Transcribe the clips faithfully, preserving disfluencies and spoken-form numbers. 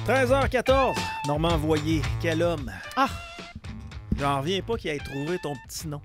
treize heures quatorze, Normand Voyer, quel homme. Ah! J'en reviens pas qu'il ait trouvé ton petit nom.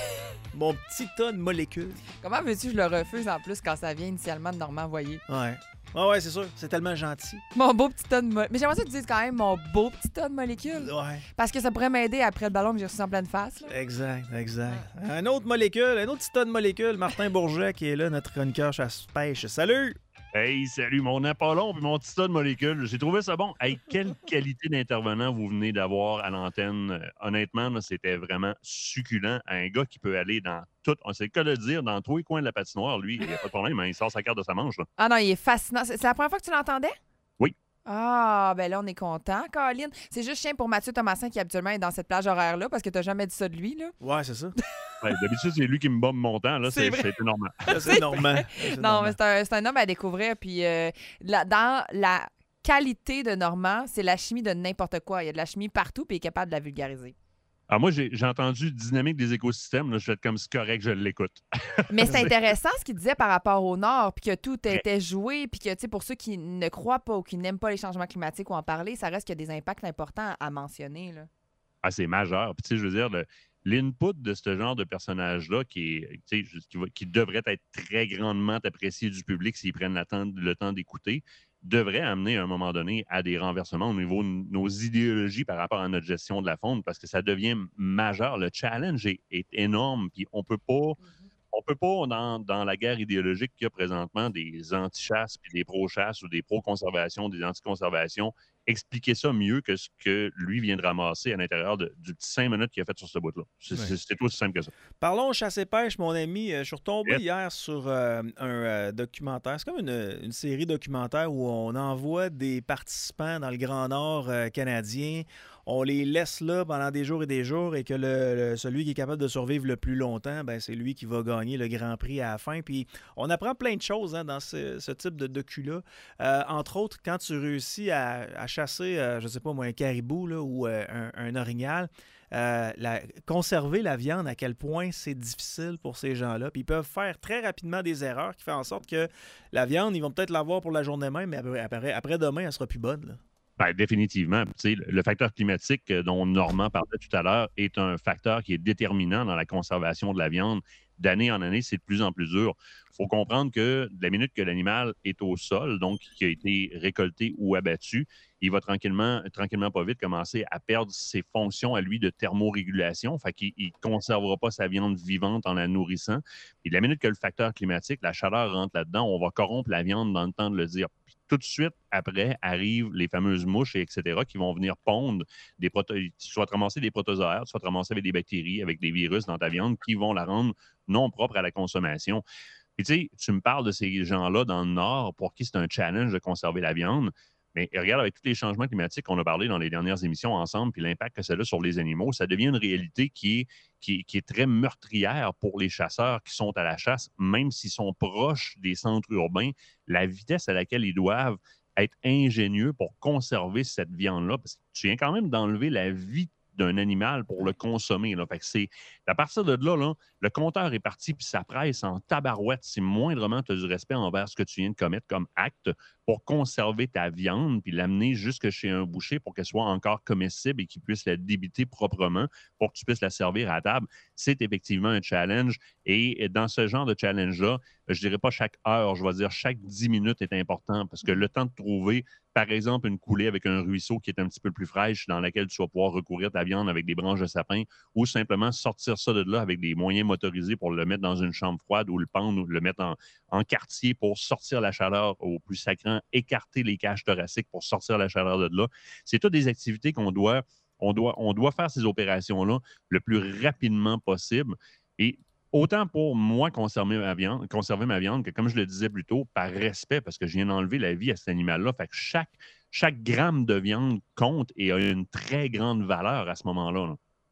Mon petit tas de molécules. Comment veux-tu que je le refuse en plus quand ça vient initialement de Normand Voyer? Ouais. Ouais, ouais, c'est sûr. C'est tellement gentil. Mon beau petit tas de molécules. Mais j'aimerais ça que tu dises quand même mon beau petit tas de molécules. Ouais. Parce que ça pourrait m'aider après le ballon que j'ai reçu en pleine face. Là. Exact, exact. Un autre molécule, un autre petit tas de molécules. Martin Bourget qui est là, notre chroniqueur chasse-pêche. Salut! Hey, salut, mon Apollon puis mon petit tas de molécules. J'ai trouvé ça bon. Hey, quelle qualité d'intervenant vous venez d'avoir à l'antenne. Euh, honnêtement, là, c'était vraiment succulent. Un gars qui peut aller dans tout, on sait que le dire, dans tous les coins de la patinoire, lui, il n'y a pas de problème, hein, il sort sa carte de sa manche. Là. Ah non, il est fascinant. C'est c'est la première fois que tu l'entendais? Oui. Ah, ben là, on est content, Colin. C'est juste chien pour Mathieu Thomasin qui habituellement est dans cette plage horaire-là parce que t'as jamais dit ça de lui, là. Ouais, c'est ça. Ouais, d'habitude, c'est lui qui me bombe mon temps. Là, C'est c'est, vrai. c'est normal. Ça, c'est Normand. C'est Non, Normand. mais c'est un, c'est un homme à découvrir. Puis euh, la- dans la qualité de Normand, c'est la chimie de n'importe quoi. Il y a de la chimie partout, puis il est capable de la vulgariser. Alors moi, j'ai, j'ai entendu dynamique des écosystèmes. Là, je vais être comme c'est correct, je l'écoute. Mais c'est intéressant ce qu'il disait par rapport au Nord, puis que tout était joué, puis que, tu sais, pour ceux qui ne croient pas ou qui n'aiment pas les changements climatiques ou en parler, ça reste qu'il y a des impacts importants à mentionner, là. Ah, c'est majeur. Puis, tu sais, je veux dire, le- l'input de ce genre de personnage-là qui, est, tu sais, juste- qui, va- qui devrait être très grandement apprécié du public s'ils prennent la temps- le temps d'écouter, devrait amener à un moment donné à des renversements au niveau de nos idéologies par rapport à notre gestion de la faune parce que ça devient majeur. Le challenge est, est énorme. Puis, on peut pas. On peut pas, dans, dans la guerre idéologique qu'il y a présentement, des anti-chasses, puis des pro-chasses ou des pro-conservation, des anti-conservation, expliquer ça mieux que ce que lui vient de ramasser à l'intérieur de- du petit cinq minutes qu'il a fait sur ce bout-là. C'est Ouais. c'est- c'est aussi simple que ça. Parlons chasse et pêche, mon ami. Euh, Je suis retombé Yes. hier sur euh, un euh, documentaire. C'est comme une, une série documentaire où on envoie des participants dans le Grand Nord euh, canadien. On les laisse là pendant des jours et des jours et que le, le- celui qui est capable de survivre le plus longtemps, ben, c'est lui qui va gagner le Grand Prix à la fin. Puis on apprend plein de choses hein, dans ce, ce type de docu-là. Euh, entre autres, quand tu réussis à, à chasser, euh, je sais pas moi, un caribou là, ou euh, un, un orignal, euh, la- conserver la viande, à quel point c'est difficile pour ces gens-là. Puis ils peuvent faire très rapidement des erreurs qui font en sorte que la viande, ils vont peut-être l'avoir pour la journée même, mais après, après, après demain, elle sera plus bonne. Là. Ben, définitivement. Tu sais, le facteur climatique euh, dont Normand parlait tout à l'heure est un facteur qui est déterminant dans la conservation de la viande. D'année en année, c'est de plus en plus dur. Il faut comprendre que de la minute que l'animal est au sol, donc qui a été récolté ou abattu, il va tranquillement, tranquillement pas vite commencer à perdre ses fonctions à lui de thermorégulation. Fait qu'il ne conservera pas sa viande vivante en la nourrissant. Et de la minute que le facteur climatique, la chaleur rentre là-dedans, on va corrompre la viande dans le temps de le dire. Puis tout de suite après arrivent les fameuses mouches, et etc., qui vont venir pondre des proto... Tu vas te ramasser des protozoaires, tu vas te ramasser avec des bactéries, avec des virus dans ta viande qui vont la rendre non propre à la consommation. Puis tu sais, tu me parles de ces gens-là dans le Nord pour qui c'est un challenge de conserver la viande. Mais regarde, avec tous les changements climatiques qu'on a parlé dans les dernières émissions ensemble, puis l'impact que ça a sur les animaux, ça devient une réalité qui est, qui, est- qui est très meurtrière pour les chasseurs qui sont à la chasse, même s'ils sont proches des centres urbains. La vitesse à laquelle ils doivent être ingénieux pour conserver cette viande-là, parce que tu viens quand même d'enlever la vie d'un animal pour le consommer. Là. Fait que c'est, à partir de là, là, le compteur est parti, puis ça presse en tabarouette si moindrement tu as du respect envers ce que tu viens de commettre comme acte pour conserver ta viande, puis l'amener jusque chez un boucher pour qu'elle soit encore comestible et qu'il puisse la débiter proprement pour que tu puisses la servir à table. C'est effectivement un challenge. Et dans ce genre de challenge-là, je dirais pas chaque heure, je vais dire chaque dix minutes est important parce que le temps de trouver, par exemple, une coulée avec un ruisseau qui est un petit peu plus fraîche dans laquelle tu vas pouvoir recouvrir ta viande avec des branches de sapin ou simplement sortir ça de là avec des moyens motorisés pour le mettre dans une chambre froide ou le pendre ou le mettre en, en quartier pour sortir la chaleur au plus sacrant, écarter les cages thoraciques pour sortir la chaleur de là. C'est toutes des activités qu'on doit, on doit, on doit faire ces opérations-là le plus rapidement possible. Et autant pour moi conserver ma viande, conserver ma viande que, comme je le disais plus tôt, par respect, parce que je viens d'enlever la vie à cet animal-là. Fait que chaque, chaque gramme de viande compte et a une très grande valeur à ce moment-là. Là.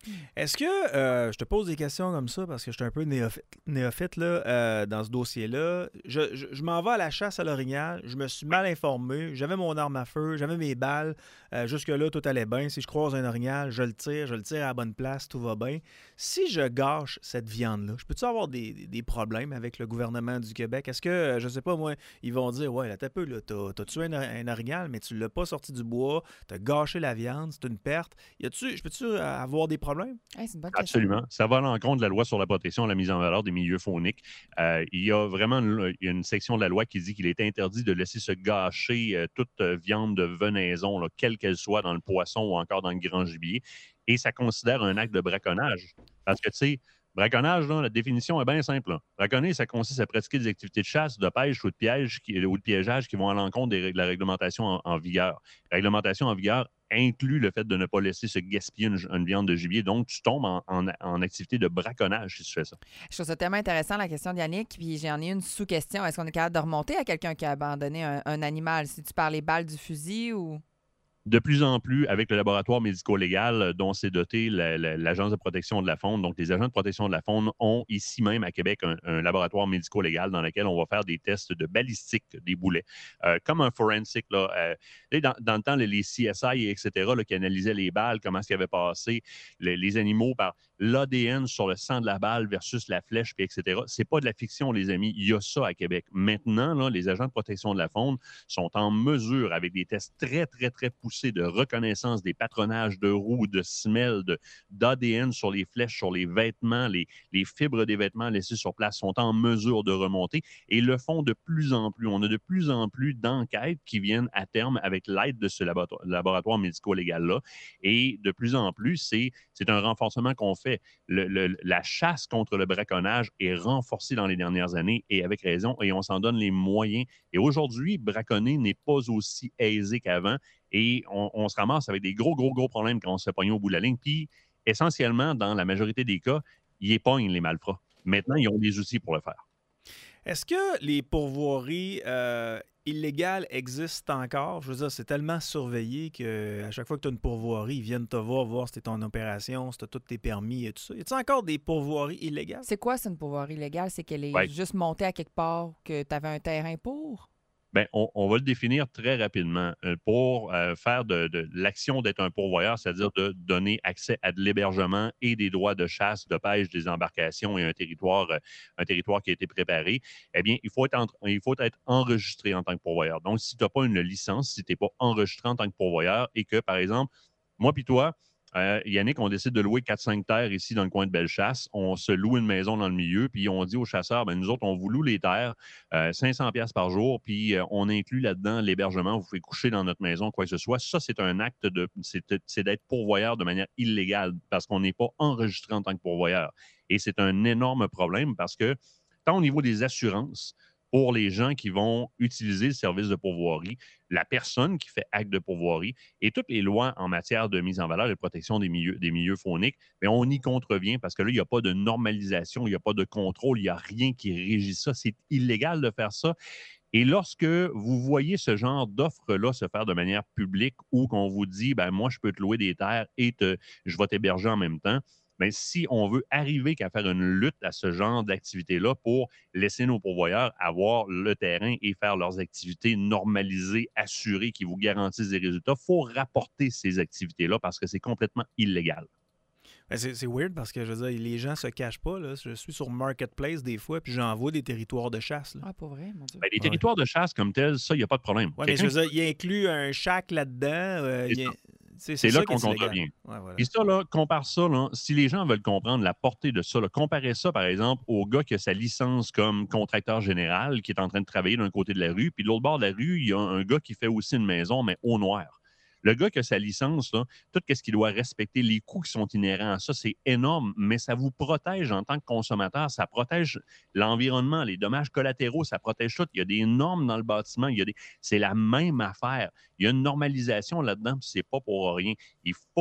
Est-ce que, euh, je te pose des questions comme ça parce que je suis un peu néophyte, néophyte là, euh, dans ce dossier-là. Je, je- je m'en vais à la chasse à l'orignal, je me suis mal informé, j'avais mon arme à feu, j'avais mes balles, euh, jusque-là, tout allait bien. Si je croise un orignal, je le tire, je le tire à la bonne place, tout va bien. Si je gâche cette viande-là, je peux-tu avoir des, des- des problèmes avec le gouvernement du Québec? Est-ce que, euh, je sais pas, moi, ils vont dire, ouais, là, t'as peu, là, t'as, t'as tué un, un orignal, mais tu l'as pas sorti du bois, t'as gâché la viande, c'est une perte. Y a-tu, je peux-tu euh, avoir des problèmes? Hey, c'est une bonne question. Absolument. Ça va à l'encontre de la loi sur la protection et la mise en valeur des milieux fauniques. Euh, il y a vraiment une, il y a une section de la loi qui dit qu'il est interdit de laisser se gâcher euh, toute euh, viande de venaison, là, quelle qu'elle soit, dans le poisson ou encore dans le grand gibier. Et ça considère un acte de braconnage. Parce que, tu sais, braconnage, là, la définition est bien simple. Là. Braconner, ça consiste à pratiquer des activités de chasse, de pêche ou de, piège qui- ou de piégeage qui vont à l'encontre des règles- de la réglementation en, en vigueur. La réglementation en vigueur inclut le fait de ne pas laisser se gaspiller une, une viande de gibier. Donc, tu tombes en, en- en activité de braconnage si tu fais ça. Je trouve ça tellement intéressant, la question d'Yannick, puis j'en ai une sous-question. Est-ce qu'on est capable de remonter à quelqu'un qui a abandonné un, un animal? Si tu parles les balles du fusil ou... De plus en plus, avec le laboratoire médico-légal euh, dont s'est doté la- la- l'Agence de protection de la faune, donc les agents de protection de la faune ont ici même à Québec un, un laboratoire médico-légal dans lequel on va faire des tests de balistique des boulets, euh, comme un forensic. Là, euh, tu sais, dans, dans le temps, les, les C S I, et cetera, là, qui analysaient les balles, comment est-ce qu'ils avaient passé les, les animaux par l'A D N sur le sang de la balle versus la flèche, puis et cetera. C'est pas de la fiction, les amis. Il y a ça à Québec. Maintenant, là, les agents de protection de la faune sont en mesure, avec des tests très, très, très poussés de reconnaissance des patronages de roues, de semelles, de, d'A D N sur les flèches, sur les vêtements, les, les fibres des vêtements laissés sur place sont en mesure de remonter et le font de plus en plus. On a de plus en plus d'enquêtes qui viennent à terme avec l'aide de ce laboratoire, laboratoire médico-légal-là. Et de plus en plus, c'est, c'est un renforcement qu'on fait. Le, le, la chasse contre le braconnage est renforcée dans les dernières années et avec raison, et on s'en donne les moyens. Et aujourd'hui, braconner n'est pas aussi aisé qu'avant. Et on, on se ramasse avec des gros, gros, gros problèmes quand on se fait pogner au bout de la ligne. Puis, essentiellement, dans la majorité des cas, ils épognent les malfrats. Maintenant, ils ont des outils pour le faire. Est-ce que les pourvoiries euh, illégales existent encore? Je veux dire, c'est tellement surveillé qu'à chaque fois que tu as une pourvoirie, ils viennent te voir, voir si tu es en opération, si tu as tous tes permis et tout ça. Y a-t-il encore des pourvoiries illégales? C'est quoi, c'est une pourvoirie illégale? C'est qu'elle est Ouais. juste montée à quelque part, que tu avais un terrain pour? Bien, on, on va le définir très rapidement. Euh, pour euh, faire de, de l'action d'être un pourvoyeur, c'est-à-dire de donner accès à de l'hébergement et des droits de chasse, de pêche, des embarcations et un territoire, euh, un territoire qui a été préparé, eh bien, il faut être, en- il faut être enregistré en tant que pourvoyeur. Donc, si tu n'as pas une licence, si tu n'es pas enregistré en tant que pourvoyeur et que, par exemple, moi puis toi, euh, Yannick, on décide de louer quatre cinq terres ici dans le coin de Bellechasse. On se loue une maison dans le milieu, puis on dit aux chasseurs, ben, nous autres, on vous loue les terres, euh, cinq cents pièces par jour, puis euh, on inclut là-dedans l'hébergement. Vous pouvez coucher dans notre maison, quoi que ce soit. Ça, c'est un acte de, c'est, c'est d'être pourvoyeur de manière illégale parce qu'on n'est pas enregistré en tant que pourvoyeur. Et c'est un énorme problème parce que, tant au niveau des assurances, pour les gens qui vont utiliser le service de pourvoirie, la personne qui fait acte de pourvoirie et toutes les lois en matière de mise en valeur et de protection des milieux, des milieux fauniques, mais on y contrevient parce que là, il n'y a pas de normalisation, il n'y a pas de contrôle, il n'y a rien qui régit ça. C'est illégal de faire ça. Et lorsque vous voyez ce genre d'offre-là se faire de manière publique ou qu'on vous dit, ben moi, je peux te louer des terres et te, je vais t'héberger en même temps, bien, si on veut arriver qu'à faire une lutte à ce genre d'activité-là pour laisser nos pourvoyeurs avoir le terrain et faire leurs activités normalisées, assurées, qui vous garantissent des résultats, il faut rapporter ces activités-là parce que c'est complètement illégal. Ben, c'est, c'est weird parce que je veux dire, les gens se cachent pas. Là. Je suis sur Marketplace des fois, puis j'envoie des territoires de chasse. Là. Ah, pas vrai, mon Dieu. Ben, les Ouais. territoires de chasse comme tels, ça, il n'y a pas de problème. Ouais, mais je Quelqu'un veux dire, il inclut un shack là-dedans. euh, C'est il y a- ça. c'est, C'est c'est là ça qui qu'on est illégal. contrevient. Ouais, voilà. Et ça, là, compare ça, là, si les gens veulent comprendre la portée de ça, là, comparez ça, par exemple, au gars qui a sa licence comme contracteur général, qui est en train de travailler d'un côté de la rue, puis de l'autre bord de la rue, il y a un gars qui fait aussi une maison, mais au noir. Le gars qui a sa licence, là, tout ce qu'il doit respecter, les coûts qui sont inhérents à ça, c'est énorme, mais ça vous protège en tant que consommateur, ça protège l'environnement, les dommages collatéraux, ça protège tout. Il y a des normes dans le bâtiment, il y a des... c'est la même affaire. Il y a une normalisation là-dedans, puis c'est pas pour rien. Il faut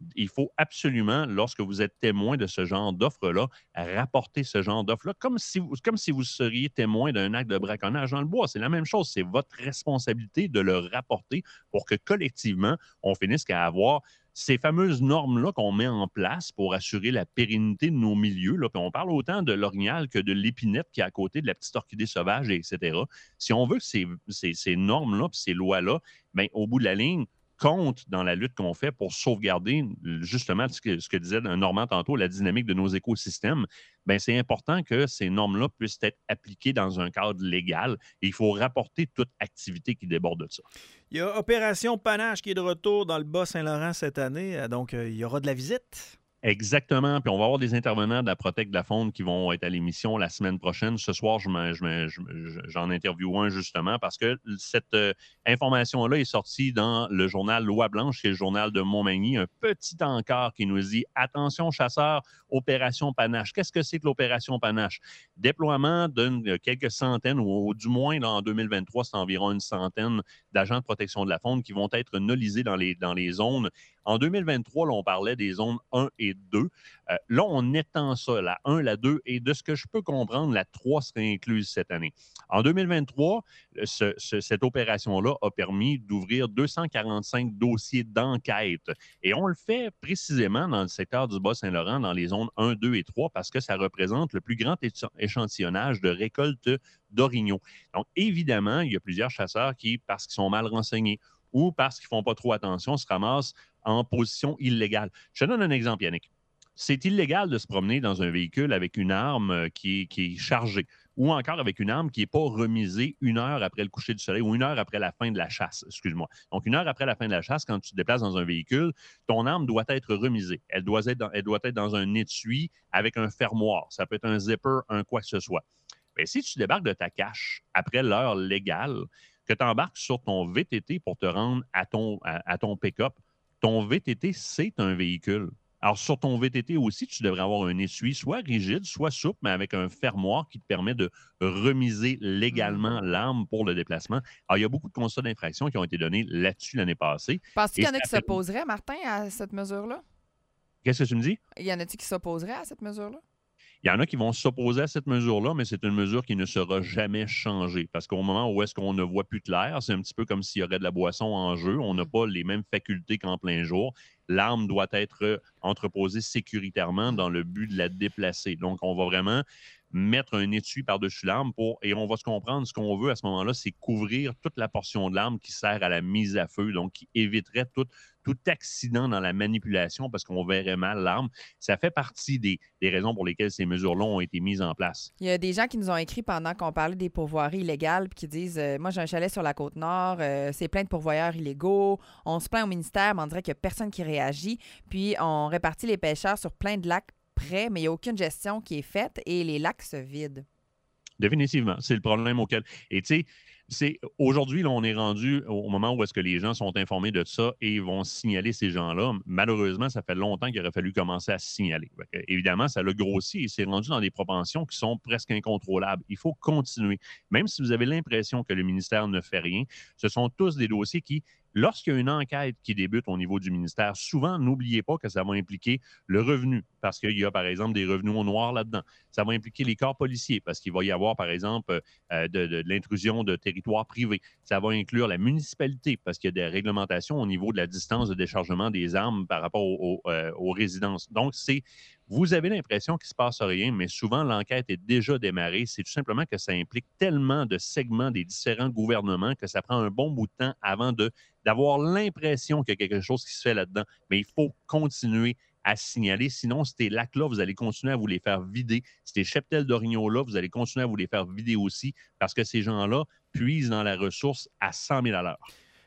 il faut absolument, lorsque vous êtes témoin de ce genre d'offre-là, rapporter ce genre d'offre-là, comme si, vous, comme si vous seriez témoin d'un acte de braconnage dans le bois. C'est la même chose. C'est votre responsabilité de le rapporter pour que collectivement, on finisse qu'à avoir ces fameuses normes-là qu'on met en place pour assurer la pérennité de nos milieux. Là. Puis on parle autant de l'orignal que de l'épinette qui est à côté de la petite orchidée sauvage, et cetera. Si on veut que ces, ces, ces normes-là puis ces lois-là, bien, au bout de la ligne, comptent dans la lutte qu'on fait pour sauvegarder justement ce que, ce que disait Normand tantôt, la dynamique de nos écosystèmes, bien, c'est important que ces normes-là puissent être appliquées dans un cadre légal et il faut rapporter toute activité qui déborde de ça. Il y a Opération Panache qui est de retour dans le Bas-Saint-Laurent cette année, donc euh, il y aura de la visite. Exactement. Puis on va avoir des intervenants de la Protect de la Faune qui vont être à l'émission la semaine prochaine. Ce soir, je me, je me, je, j'en interviewe un justement parce que cette euh, information-là est sortie dans le journal Loi Blanche, qui est le journal de Montmagny. Un petit encart qui nous dit « Attention chasseurs, Opération Panache ». Qu'est-ce que c'est que l'Opération Panache? Déploiement de quelques centaines, ou, ou du moins là, en deux mille vingt-trois, c'est environ une centaine d'agents de protection de la faune qui vont être nolisés dans les, dans les zones. En deux mille vingt-trois, là, on parlait des zones un et deux. Euh, là, on étend ça, la un, la deux, et de ce que je peux comprendre, la trois serait incluse cette année. En deux mille vingt-trois, ce, ce, cette opération-là a permis d'ouvrir deux cent quarante-cinq dossiers d'enquête. Et on le fait précisément dans le secteur du Bas-Saint-Laurent, dans les zones un, deux et trois, parce que ça représente le plus grand échantillonnage de récolte d'orignaux. Donc, évidemment, il y a plusieurs chasseurs qui, parce qu'ils sont mal renseignés ou parce qu'ils ne font pas trop attention, se ramassent en position illégale. Je te donne un exemple, Yannick. C'est illégal de se promener dans un véhicule avec une arme qui est, qui est chargée ou encore avec une arme qui n'est pas remisée une heure après le coucher du soleil ou une heure après la fin de la chasse, excuse-moi. Donc, une heure après la fin de la chasse, quand tu te déplaces dans un véhicule, ton arme doit être remisée. Elle doit être dans, elle doit être dans un étui avec un fermoir. Ça peut être un zipper, un quoi que ce soit. Mais si tu débarques de ta cache après l'heure légale, que tu embarques sur ton V T T pour te rendre à ton, à, à ton pick-up, ton V T T, c'est un véhicule. Alors, sur ton V T T aussi, tu devrais avoir un essuie, soit rigide, soit souple, mais avec un fermoir qui te permet de remiser légalement mmh. l'arme pour le déplacement. Alors, il y a beaucoup de constats d'infraction qui ont été donnés là-dessus l'année passée. Penses-tu qu'il y en a qui s'opposeraient, Martin, à cette mesure-là? Qu'est-ce que tu me dis? Il y en a-t-il qui s'opposeraient à cette mesure-là? Il y en a qui vont s'opposer à cette mesure-là, mais c'est une mesure qui ne sera jamais changée. Parce qu'au moment où est-ce qu'on ne voit plus clair, c'est un petit peu comme s'il y aurait de la boisson en jeu. On n'a pas les mêmes facultés qu'en plein jour. L'arme doit être entreposée sécuritairement dans le but de la déplacer. Donc, on va vraiment mettre un étui par-dessus l'arme pour, et on va se comprendre, ce qu'on veut à ce moment-là, c'est couvrir toute la portion de l'arme qui sert à la mise à feu, donc qui éviterait tout, tout accident dans la manipulation parce qu'on verrait mal l'arme. Ça fait partie des, des raisons pour lesquelles ces mesures-là ont été mises en place. Il y a des gens qui nous ont écrit pendant qu'on parlait des pourvoiries illégales puis qui disent euh, « Moi, j'ai un chalet sur la Côte-Nord, euh, c'est plein de pourvoyeurs illégaux. On se plaint au ministère, mais on dirait qu'il n'y a personne qui réagit. Puis on répartit les pêcheurs sur plein de lacs près, mais il n'y a aucune gestion qui est faite et les lacs se vident. » Définitivement, c'est le problème auquel... Et tu sais, c'est aujourd'hui, là, on est rendu au moment où est-ce que les gens sont informés de ça et vont signaler ces gens-là. Malheureusement, ça fait longtemps qu'il aurait fallu commencer à signaler. Que, évidemment, ça l'a grossi et c'est rendu dans des propensions qui sont presque incontrôlables. Il faut continuer. Même si vous avez l'impression que le ministère ne fait rien, ce sont tous des dossiers qui... Lorsqu'il y a une enquête qui débute au niveau du ministère, souvent, n'oubliez pas que ça va impliquer le revenu, parce qu'il y a, par exemple, des revenus au noir là-dedans. Ça va impliquer les corps policiers, parce qu'il va y avoir, par exemple, euh, de, de, de l'intrusion de territoires privés. Ça va inclure la municipalité, parce qu'il y a des réglementations au niveau de la distance de déchargement des armes par rapport au, au, euh, aux résidences. Donc, c'est... Vous avez l'impression qu'il ne se passe rien, mais souvent, l'enquête est déjà démarrée. C'est tout simplement que ça implique tellement de segments des différents gouvernements que ça prend un bon bout de temps avant de, d'avoir l'impression qu'il y a quelque chose qui se fait là-dedans. Mais il faut continuer à signaler. Sinon, ces lacs-là, vous allez continuer à vous les faire vider. Ces cheptels d'orignaux-là, vous allez continuer à vous les faire vider aussi parce que ces gens-là puisent dans la ressource à cent mille à l'heure.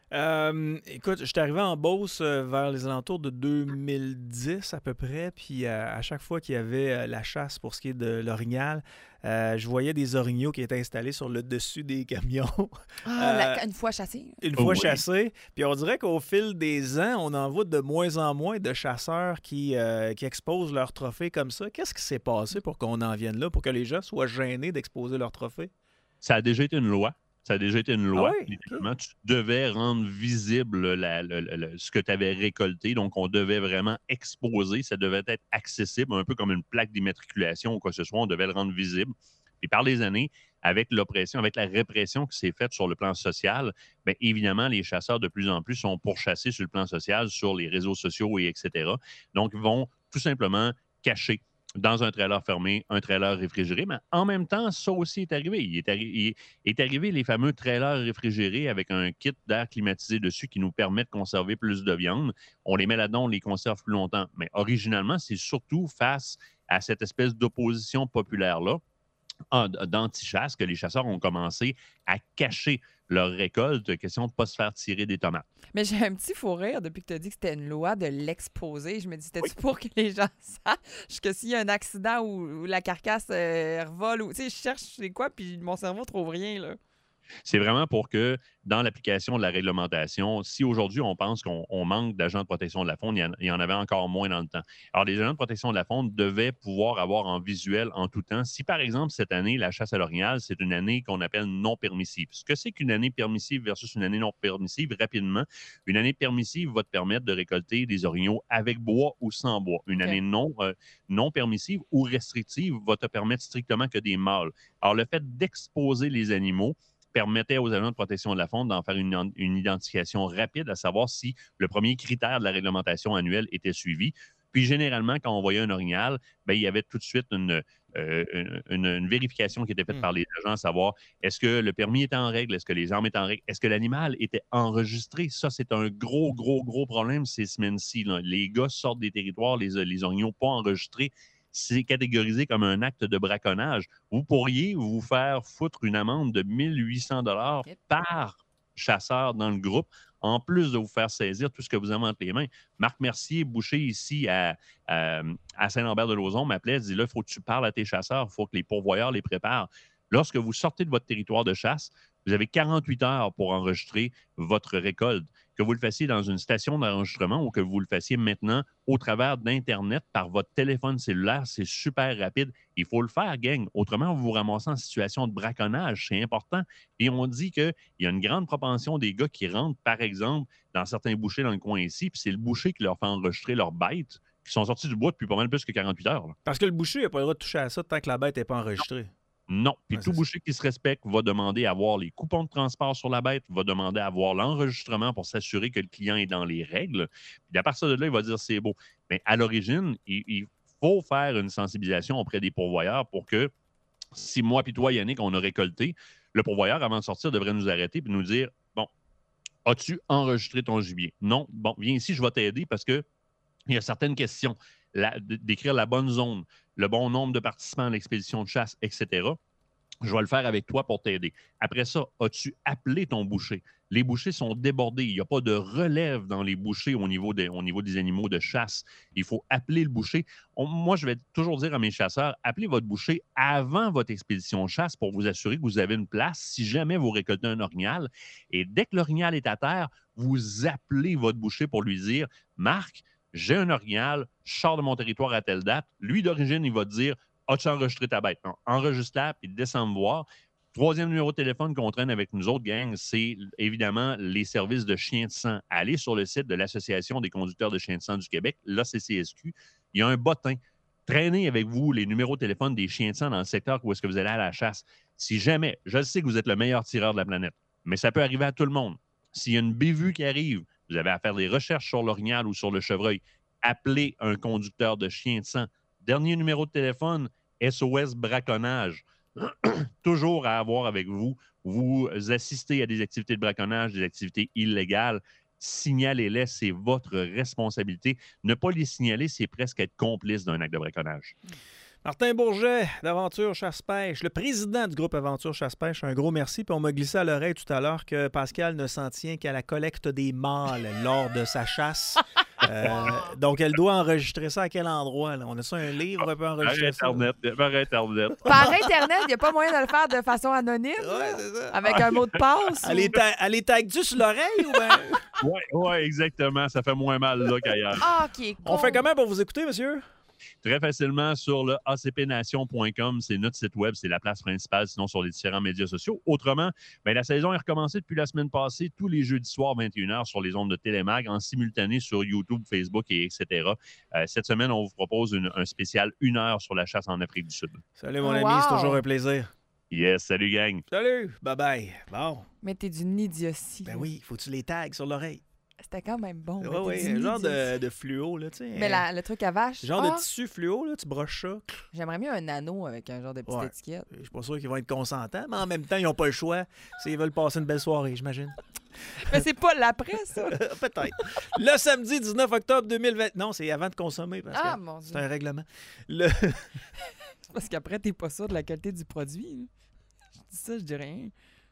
Euh, écoute, je suis arrivé en Beauce euh, vers les alentours de deux mille dix à peu près, puis euh, à chaque fois qu'il y avait euh, la chasse pour ce qui est de l'orignal, euh, je voyais des orignaux qui étaient installés sur le dessus des camions. Ah, euh, la, une fois chassés. Une oh, fois oui. chassés. Puis on dirait qu'au fil des ans, on en voit de moins en moins de chasseurs qui, euh, qui exposent leurs trophées comme ça. Qu'est-ce qui s'est passé pour qu'on en vienne là, pour que les gens soient gênés d'exposer leurs trophées? Ça a déjà été une loi. Ça a déjà été une loi. Ah oui? Littéralement, OK. tu devais rendre visible la- la- la- la- ce que tu avais récolté. Donc, on devait vraiment exposer. Ça devait être accessible, un peu comme une plaque d'immatriculation ou quoi que ce soit. On devait le rendre visible. Et par les années, avec l'oppression, avec la répression qui s'est faite sur le plan social, bien évidemment, les chasseurs de plus en plus sont pourchassés sur le plan social, sur les réseaux sociaux et etc. Donc, ils vont tout simplement cacher dans un trailer fermé, un trailer réfrigéré. Mais en même temps, ça aussi est arrivé. Il est, arri- il est arrivé les fameux trailers réfrigérés avec un kit d'air climatisé dessus qui nous permet de conserver plus de viande. On les met là-dedans, on les conserve plus longtemps. Mais originalement, c'est surtout face à cette espèce d'opposition populaire-là, ah, d'anti-chasse, que les chasseurs ont commencé à cacher leur récolte, question de ne pas se faire tirer des tomates. Mais j'ai un petit fou rire depuis que tu as dit que c'était une loi de l'exposer. Je me dis, c'était-tu Oui. pour que les gens sachent que s'il y a un accident où, où la carcasse euh, revole, ou tu sais, je cherche c'est quoi, puis mon cerveau trouve rien, là. C'est vraiment pour que, dans l'application de la réglementation, si aujourd'hui on pense qu'on on manque d'agents de protection de la faune, il y, en, il y en avait encore moins dans le temps. Alors, les agents de protection de la faune devaient pouvoir avoir en visuel en tout temps. Si, par exemple, cette année, la chasse à l'orignal, c'est une année qu'on appelle non permissive. Ce que c'est qu'une année permissive versus une année non permissive, rapidement, une année permissive va te permettre de récolter des orignaux avec bois ou sans bois. Une OK. année non, euh, non permissive ou restrictive va te permettre strictement que des mâles. Alors, le fait d'exposer les animaux permettait aux agents de protection de la faune d'en faire une, une identification rapide, à savoir si le premier critère de la réglementation annuelle était suivi. Puis, généralement, quand on voyait un orignal, bien, il y avait tout de suite une, euh, une, une vérification qui était faite Mm. par les agents, à savoir est-ce que le permis était en règle, est-ce que les armes étaient en règle, est-ce que l'animal était enregistré. Ça, c'est un gros, gros, gros problème ces semaines-ci, là. Les gars sortent des territoires, les, les orignaux pas enregistrés. C'est catégorisé comme un acte de braconnage. Vous pourriez vous faire foutre une amende de mille huit cents dollars Yep. par chasseur dans le groupe, en plus de vous faire saisir tout ce que vous avez entre les mains. Marc Mercier, boucher ici à, à, à Saint-Lambert-de-Lauzon, m'appelait, dit là, il faut que tu parles à tes chasseurs, il faut que les pourvoyeurs les préparent. Lorsque vous sortez de votre territoire de chasse, vous avez quarante-huit heures pour enregistrer votre récolte. Que vous le fassiez dans une station d'enregistrement ou que vous le fassiez maintenant au travers d'Internet par votre téléphone cellulaire, c'est super rapide. Il faut le faire, gang. Autrement, vous vous ramassez en situation de braconnage. C'est important. Et on dit qu'il y a une grande propension des gars qui rentrent, par exemple, dans certains bouchers dans le coin ici, puis c'est le boucher qui leur fait enregistrer leurs bêtes qui sont sortis du bois depuis pas mal plus que quarante-huit heures. Là. Parce que le boucher n'a pas le droit de toucher à ça tant que la bête n'est pas enregistrée. Non. Puis Ouais, tout c'est boucher qui se respecte va demander à avoir les coupons de transport sur la bête, va demander à avoir l'enregistrement pour s'assurer que le client est dans les règles. Puis à partir de là, il va dire c'est beau. Mais à l'origine, il, il faut faire une sensibilisation auprès des pourvoyeurs pour que si moi puis toi, Yannick, on a récolté, le pourvoyeur, avant de sortir, devrait nous arrêter et nous dire bon, as-tu enregistré ton gibier? Non. Bon, viens ici, je vais t'aider parce que il y a certaines questions. La, d'écrire la bonne zone, le bon nombre de participants à l'expédition de chasse, et cetera. Je vais le faire avec toi pour t'aider. Après ça, as-tu appelé ton boucher? Les bouchers sont débordés. Il n'y a pas de relève dans les bouchers au niveau, des, au niveau des animaux de chasse. Il faut appeler le boucher. On, moi, je vais toujours dire à mes chasseurs, appelez votre boucher avant votre expédition de chasse pour vous assurer que vous avez une place si jamais vous récoltez un orignal. Et dès que l'orignal est à terre, vous appelez votre boucher pour lui dire, Marc, j'ai un orignal, je sors de mon territoire à telle date. Lui, d'origine, il va te dire, as-tu enregistré ta bête? Non, enregistre-la, puis descends me voir. Troisième numéro de téléphone qu'on traîne avec nous autres, gang, c'est évidemment les services de chiens de sang. Allez sur le site de l'Association des conducteurs de chiens de sang du Québec, l'A C C S Q. Il y a un bottin. Traînez avec vous les numéros de téléphone des chiens de sang dans le secteur où est-ce que vous allez à la chasse. Si jamais, je sais que vous êtes le meilleur tireur de la planète, mais ça peut arriver à tout le monde. S'il y a une bévue qui arrive, vous avez à faire des recherches sur l'orignal ou sur le chevreuil. Appelez un conducteur de chien de sang. Dernier numéro de téléphone, S O S braconnage. Toujours à avoir avec vous. Vous assistez à des activités de braconnage, des activités illégales. Signalez-les, c'est votre responsabilité. Ne pas les signaler, c'est presque être complice d'un acte de braconnage. Martin Bourget d'Aventure Chasse-Pêche, le président du groupe Aventure Chasse-Pêche, un gros merci. Puis on m'a glissé à l'oreille tout à l'heure que Pascal ne s'en tient qu'à la collecte des mâles lors de sa chasse. Euh, donc, elle doit enregistrer ça à quel endroit? Là? On a ça un livre, on peut enregistrer Par Internet, ça? par Internet. Par Internet, il n'y a pas moyen de le faire de façon anonyme? Ouais, c'est ça. Avec un mot de passe? Elle ou- est, ta- elle est tag-tu sur l'oreille ou bien? Oui, ouais, exactement. Ça fait moins mal là qu'ailleurs. Ah, OK. On con. fait comment pour vous écouter, monsieur? très facilement sur le a c p nation point com. C'est notre site web, c'est la place principale, sinon sur les différents médias sociaux. Autrement, bien, la saison est recommencée depuis la semaine passée, tous les jeudis soirs, vingt et une heures, sur les ondes de Télémag, en simultané sur YouTube, Facebook, et etc. Euh, cette semaine, on vous propose une, un spécial une heure sur la chasse en Afrique du Sud. Salut, mon Oh, ami, wow. c'est toujours un plaisir. Yes, salut, gang. Salut, bye-bye. Bon, Mais t'es d'une idiotie. ben oui, faut-tu les tags sur l'oreille? C'était quand même bon. Oui, mais oui, t'es d'une un genre idiotie. de, de fluo, là, tu sais. Mais la- le truc à vache. Genre ah, de tissu fluo, là, tu broches ça. J'aimerais mieux un anneau avec un genre de petite Ouais. étiquette. Je suis pas sûr qu'ils vont être consentants, mais en même temps, ils n'ont pas le choix s'ils veulent passer une belle soirée, j'imagine. Mais c'est pas l'après, ça. Peut-être. Le samedi dix-neuf octobre deux mille vingt. Non, c'est avant de consommer, parce Ah, que mon c'est Dieu. un règlement. Le... C'est parce qu'après, t'es pas sûr de la qualité du produit. Je dis ça, je dis rien.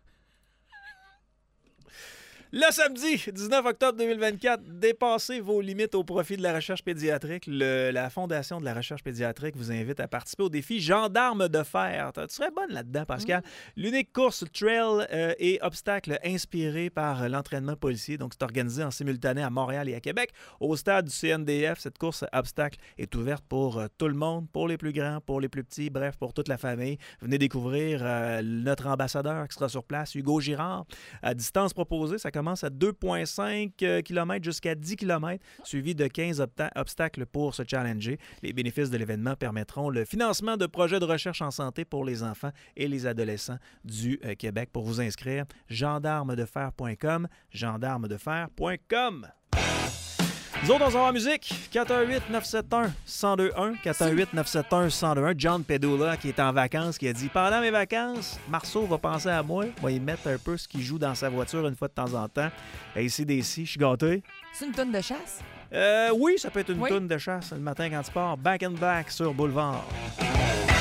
Le samedi dix-neuf octobre deux mille vingt-quatre, dépassez vos limites au profit de la recherche pédiatrique. Le- la Fondation de la recherche pédiatrique vous invite à participer au défi Gendarme de fer. Tu serais bonne là-dedans, Pascal. Mm. L'unique course trail euh, et obstacle inspirée par l'entraînement policier. Donc, c'est organisé en simultané à Montréal et à Québec. Au stade du C N D F, cette course obstacle est ouverte pour euh, tout le monde, pour les plus grands, pour les plus petits, bref, pour toute la famille. Venez découvrir euh, notre ambassadeur qui sera sur place, Hugo Girard. À distance proposée, ça commence à deux virgule cinq kilomètres jusqu'à dix kilomètres, suivi de quinze obta- obstacles pour se challenger. Les bénéfices de l'événement permettront le financement de projets de recherche en santé pour les enfants et les adolescents du euh, Québec. Pour vous inscrire, gendarme de fer point com, gendarme de fer point com. Nous autres, on s'en va en musique. quatre un huit neuf sept un un zéro deux un. quatre un huit neuf sept un un zéro deux un. John Pedula, qui est en vacances, qui a dit « Pendant mes vacances, Marceau va penser à moi. Va y mettre un peu ce qu'il joue dans sa voiture une fois de temps en temps. » A C D C, je suis gâté. C'est une tonne de chasse? Euh, oui, ça peut être une Oui. toune de chasse le matin quand tu pars. Back in Black sur Boulevard.